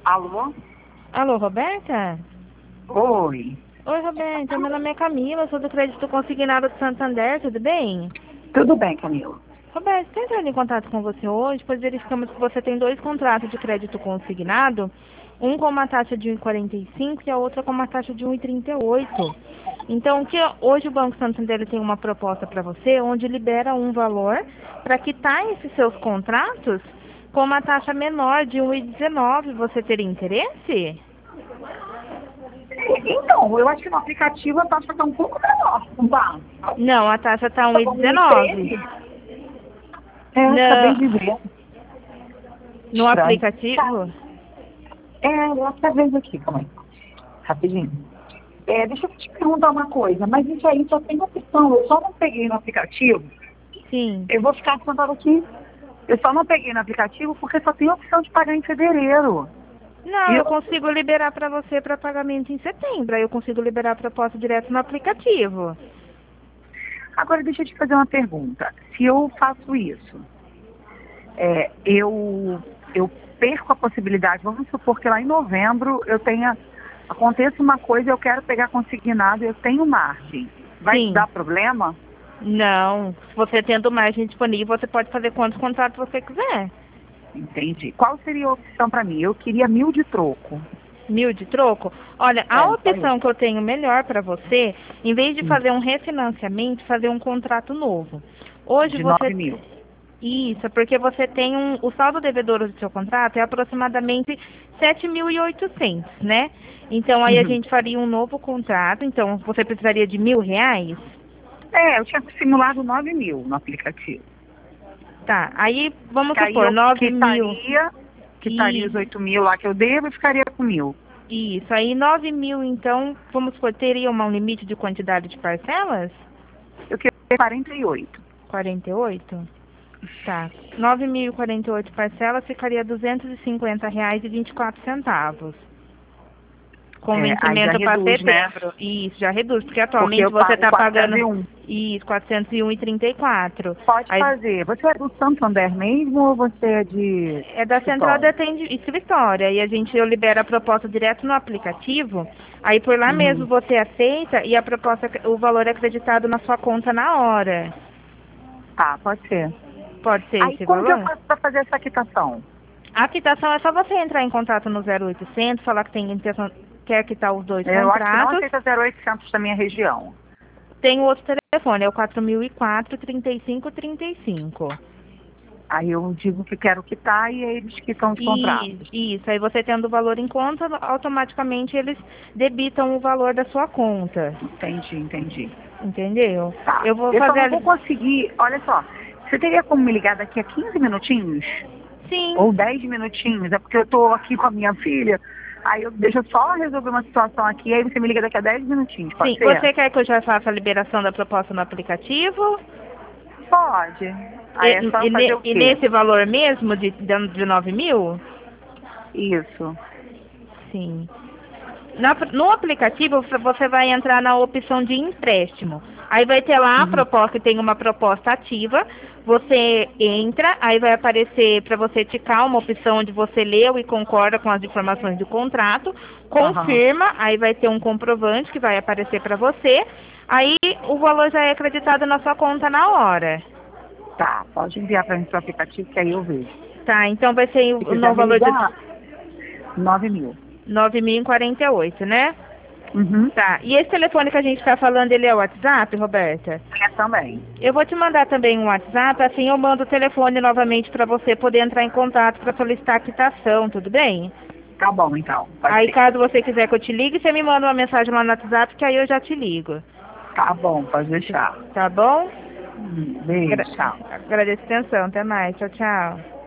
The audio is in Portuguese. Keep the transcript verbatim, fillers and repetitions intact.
Alô? Alô, Roberta? Oi. Oi, Roberta. Meu nome é Camila, sou do Crédito Consignado de Santander, tudo bem? Tudo bem, Camila? Roberta, estou entrando em contato com você hoje, pois verificamos que você tem dois contratos de crédito consignado, um com uma taxa de um vírgula quarenta e cinco e a outra com uma taxa de um vírgula trinta e oito. Então, que hoje o Banco Santander tem uma proposta para você, onde libera um valor para quitar esses seus contratos com uma taxa menor de um vírgula dezenove. Você teria interesse? Então, eu acho que no aplicativo a taxa está um pouco menor, não tá? Não, a taxa está um Tá vírgula como um dezenove. treze? É, acabei Não, de ver. no Estranho. Tá. aplicativo? É, outra vez aqui, calma aí. Rapidinho. É, deixa eu te perguntar uma coisa, mas isso aí só tem opção, eu só não peguei no aplicativo. Sim. Eu vou ficar sentada aqui. Eu só não peguei no aplicativo porque só tem opção de pagar em fevereiro. Não, E eu eu, consigo liberar para você para pagamento em setembro. Aí eu consigo liberar a proposta direto no aplicativo. agora deixa eu te fazer uma pergunta. Se eu faço isso, é, eu, eu perco a possibilidade, vamos supor que lá em novembro eu tenha, aconteça uma coisa, eu quero pegar consignado, eu tenho margem. Vai Sim. dar problema? Não, se você tendo margem disponível, você pode fazer quantos contratos você quiser. Entendi. Qual seria a opção para mim? Eu queria mil de troco. Mil de troco? Olha, a É, só isso. opção que eu tenho melhor para você, em vez de Hum, fazer um refinanciamento, fazer um contrato novo. Hoje De você nove mil. Isso, é porque você tem um, o saldo devedor do seu contrato é aproximadamente sete mil e oitocentos, né? Então aí a Uhum. gente faria um novo contrato, então você precisaria de mil reais? É, eu tinha simulado nove mil no aplicativo. Tá, aí vamos Que aí supor, eu nove mil. quitaria, quitaria os Isso, oito mil lá que eu devo e ficaria com mil. isso. Aí nove mil, então, vamos supor, teria um limite de quantidade de parcelas? Eu queria quarenta e oito. quarenta e oito. Tá. Nove mil e quarenta e oito parcelas ficaria duzentos e cinquenta reais e vinte e quatro centavos. Com É, aí já vencimento para reduz, né? setembro. Isso, já reduz, porque Porque atualmente eu você pago está pagando quatrocentos e um. isso, quatrocentos e um e trinta e quatro. Pode Aí fazer. Você é do Santander mesmo ou você é de é da central de escritório? atendimento escritório. E a gente eu libero a proposta direto no aplicativo. Aí por lá mesmo Uhum. você aceita e a proposta, o valor é acreditado na sua conta na hora. Tá, pode ser. Pode ser Aí esse como que eu valor? faço para fazer essa quitação? A quitação é só você entrar em contato no zero oitocentos, falar que tem intenção, quer quitar os dois Eu acho que não contratos. aceita zero oitocentos da minha região. Tem o outro telefone, é o quatro mil e quatro, trinta e cinco, trinta e cinco. Aí eu digo que quero quitar e aí eles quitam os E contratos. isso, aí você tendo o valor em conta, automaticamente eles debitam o valor da sua conta. Entendi, entendi. Entendeu? Tá. Eu vou Eu só fazer não a... vou conseguir, olha só, você teria como me ligar daqui a quinze minutinhos? Sim, Ou dez minutinhos? É porque eu tô aqui com a minha filha, aí eu deixa eu só resolver uma situação aqui, aí você me liga daqui a dez minutinhos, pode sim. ser? Você quer que eu já faça a liberação da proposta no aplicativo? Pode. Aí é E, só e, fazer ne- o e quê? nesse valor mesmo de, de, de nove mil? Isso. Sim. Na- no aplicativo você vai entrar na opção de empréstimo. Aí vai ter lá a Uhum. proposta, tem uma proposta ativa. Você entra, aí vai aparecer para você ticar uma opção onde você leu e concorda com as informações do contrato, Aham. confirma, aí vai ter um comprovante que vai aparecer para você. Aí o valor já é acreditado na sua conta na hora. Tá, pode enviar para mim seu aplicativo que aí eu vejo. Tá, então vai ser Se o quiser no me valor de ligar, nove mil. nove mil e quarenta e oito, né? Uhum. Tá. E esse telefone que a gente está falando, ele é o WhatsApp, Roberta? É também. Eu vou te mandar também um WhatsApp, assim eu mando o telefone novamente para você poder entrar em contato para solicitar a quitação, tudo bem? Tá bom, então. Pode Aí ser. caso você quiser que eu te ligue, você me manda uma mensagem lá no WhatsApp que aí eu já te ligo. Tá bom, pode deixar. Tá bom? Hum, Beijo, Gra tchau. agradeço a atenção, até mais, tchau, tchau.